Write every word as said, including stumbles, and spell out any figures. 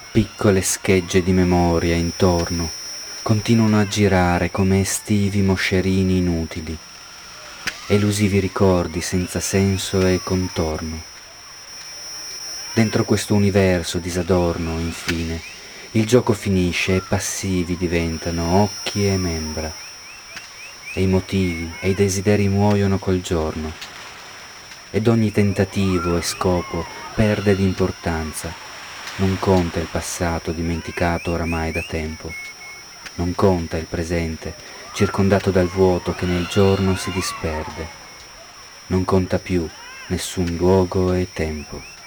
Piccole schegge di memoria intorno continuano a girare come estivi moscerini inutili, elusivi ricordi senza senso e contorno. Dentro questo universo disadorno, infine, il gioco finisce e passivi diventano occhi e membra, e i motivi e i desideri muoiono col giorno, ed ogni tentativo e scopo perde d'importanza. Non conta il passato dimenticato oramai da tempo, non conta il presente circondato dal vuoto che nel giorno si disperde, non conta più nessun luogo e tempo.